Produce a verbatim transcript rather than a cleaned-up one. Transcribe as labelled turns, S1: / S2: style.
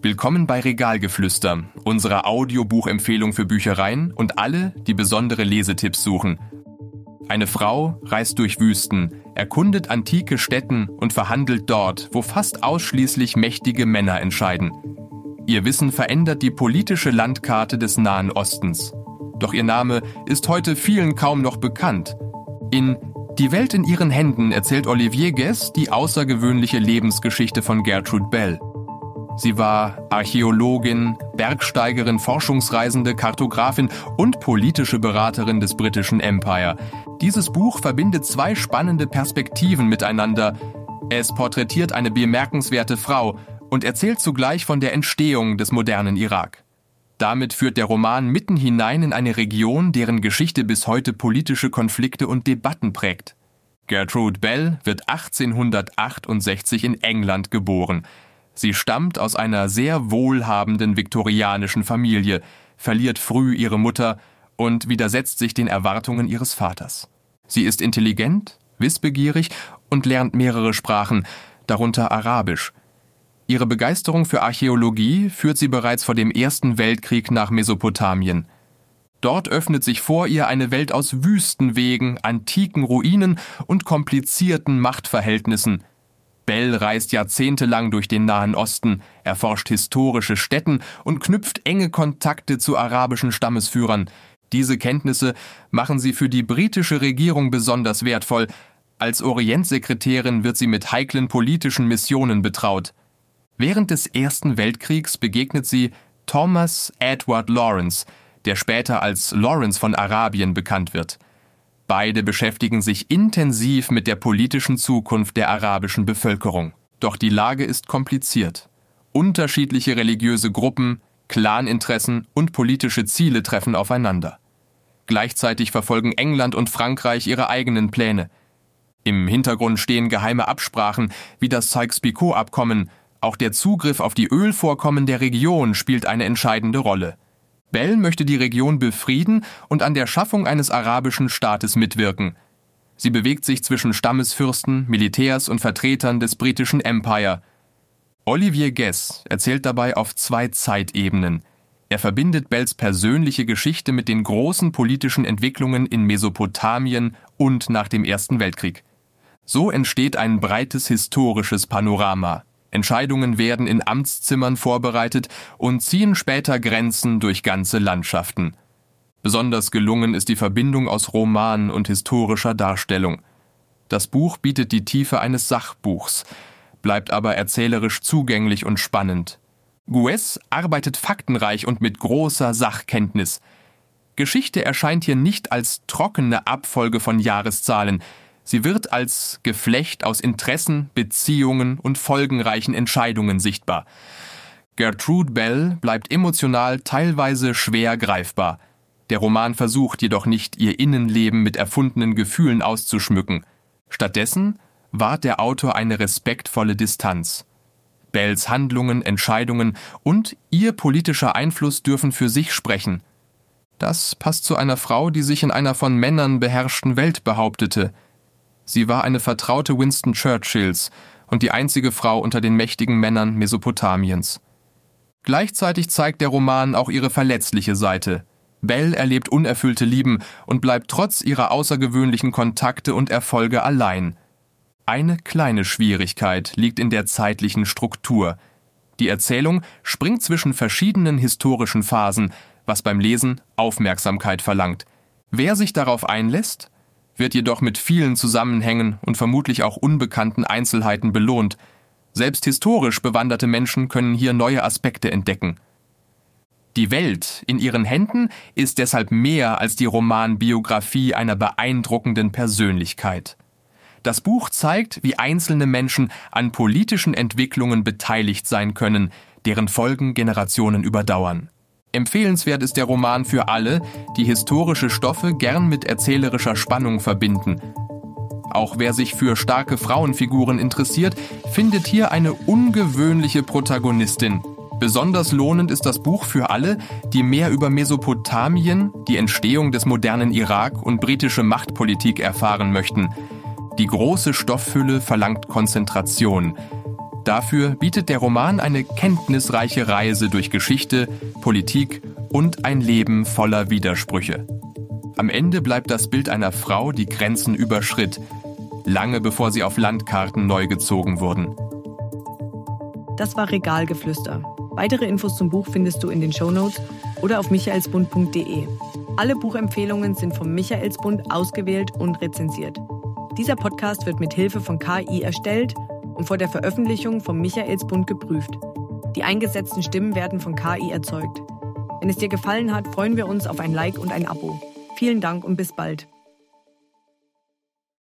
S1: Willkommen bei Regalgeflüster, unserer Audiobuchempfehlung für Büchereien und alle, die besondere Lesetipps suchen. Eine Frau reist durch Wüsten, erkundet antike Stätten und verhandelt dort, wo fast ausschließlich mächtige Männer entscheiden. Ihr Wissen verändert die politische Landkarte des Nahen Ostens. Doch ihr Name ist heute vielen kaum noch bekannt. In Die Welt in ihren Händen erzählt Olivier Guess die außergewöhnliche Lebensgeschichte von Gertrude Bell. Sie war Archäologin, Bergsteigerin, Forschungsreisende, Kartografin und politische Beraterin des britischen Empire. Dieses Buch verbindet zwei spannende Perspektiven miteinander. Es porträtiert eine bemerkenswerte Frau und erzählt zugleich von der Entstehung des modernen Irak. Damit führt der Roman mitten hinein in eine Region, deren Geschichte bis heute politische Konflikte und Debatten prägt. Gertrude Bell wird achtzehnhundertachtundsechzig in England geboren. Sie stammt aus einer sehr wohlhabenden viktorianischen Familie, verliert früh ihre Mutter und widersetzt sich den Erwartungen ihres Vaters. Sie ist intelligent, wissbegierig und lernt mehrere Sprachen, darunter Arabisch. Ihre Begeisterung für Archäologie führt sie bereits vor dem Ersten Weltkrieg nach Mesopotamien. Dort öffnet sich vor ihr eine Welt aus Wüstenwegen, antiken Ruinen und komplizierten Machtverhältnissen. Bell reist jahrzehntelang durch den Nahen Osten, erforscht historische Stätten und knüpft enge Kontakte zu arabischen Stammesführern. Diese Kenntnisse machen sie für die britische Regierung besonders wertvoll. Als Orientsekretärin wird sie mit heiklen politischen Missionen betraut. Während des Ersten Weltkriegs begegnet sie Thomas Edward Lawrence, der später als Lawrence von Arabien bekannt wird. Beide beschäftigen sich intensiv mit der politischen Zukunft der arabischen Bevölkerung. Doch die Lage ist kompliziert. Unterschiedliche religiöse Gruppen, Claninteressen und politische Ziele treffen aufeinander. Gleichzeitig verfolgen England und Frankreich ihre eigenen Pläne. Im Hintergrund stehen geheime Absprachen wie das Sykes-Picot-Abkommen. Auch der Zugriff auf die Ölvorkommen der Region spielt eine entscheidende Rolle. Bell möchte die Region befrieden und an der Schaffung eines arabischen Staates mitwirken. Sie bewegt sich zwischen Stammesfürsten, Militärs und Vertretern des britischen Empire. Olivier Guess erzählt dabei auf zwei Zeitebenen. Er verbindet Bells persönliche Geschichte mit den großen politischen Entwicklungen in Mesopotamien und nach dem Ersten Weltkrieg. So entsteht ein breites historisches Panorama. Entscheidungen werden in Amtszimmern vorbereitet und ziehen später Grenzen durch ganze Landschaften. Besonders gelungen ist die Verbindung aus Roman und historischer Darstellung. Das Buch bietet die Tiefe eines Sachbuchs, bleibt aber erzählerisch zugänglich und spannend. Guess arbeitet faktenreich und mit großer Sachkenntnis. Geschichte erscheint hier nicht als trockene Abfolge von Jahreszahlen. Sie wird als Geflecht aus Interessen, Beziehungen und folgenreichen Entscheidungen sichtbar. Gertrude Bell bleibt emotional teilweise schwer greifbar. Der Roman versucht jedoch nicht, ihr Innenleben mit erfundenen Gefühlen auszuschmücken. Stattdessen wahrt der Autor eine respektvolle Distanz. Bells Handlungen, Entscheidungen und ihr politischer Einfluss dürfen für sich sprechen. Das passt zu einer Frau, die sich in einer von Männern beherrschten Welt behauptete. Sie war eine Vertraute Winston Churchills und die einzige Frau unter den mächtigen Männern Mesopotamiens. Gleichzeitig zeigt der Roman auch ihre verletzliche Seite. Bell erlebt unerfüllte Lieben und bleibt trotz ihrer außergewöhnlichen Kontakte und Erfolge allein. Eine kleine Schwierigkeit liegt in der zeitlichen Struktur. Die Erzählung springt zwischen verschiedenen historischen Phasen, was beim Lesen Aufmerksamkeit verlangt. Wer sich darauf einlässt, wird jedoch mit vielen Zusammenhängen und vermutlich auch unbekannten Einzelheiten belohnt. Selbst historisch bewanderte Menschen können hier neue Aspekte entdecken. Die Welt in ihren Händen ist deshalb mehr als die Romanbiografie einer beeindruckenden Persönlichkeit. Das Buch zeigt, wie einzelne Menschen an politischen Entwicklungen beteiligt sein können, deren Folgen Generationen überdauern. Empfehlenswert ist der Roman für alle, die historische Stoffe gern mit erzählerischer Spannung verbinden. Auch wer sich für starke Frauenfiguren interessiert, findet hier eine ungewöhnliche Protagonistin. Besonders lohnend ist das Buch für alle, die mehr über Mesopotamien, die Entstehung des modernen Irak und britische Machtpolitik erfahren möchten. Die große Stofffülle verlangt Konzentration. Dafür bietet der Roman eine kenntnisreiche Reise durch Geschichte, Politik und ein Leben voller Widersprüche. Am Ende bleibt das Bild einer Frau, die Grenzen überschritt, lange bevor sie auf Landkarten neu gezogen wurden.
S2: Das war Regalgeflüster. Weitere Infos zum Buch findest du in den Shownotes oder auf michaelsbund punkt de. Alle Buchempfehlungen sind vom Michaelsbund ausgewählt und rezensiert. Dieser Podcast wird mit Hilfe von K I erstellt und vor der Veröffentlichung vom Michaelsbund geprüft. Die eingesetzten Stimmen werden von K I erzeugt. Wenn es dir gefallen hat, freuen wir uns auf ein Like und ein Abo. Vielen Dank und bis bald.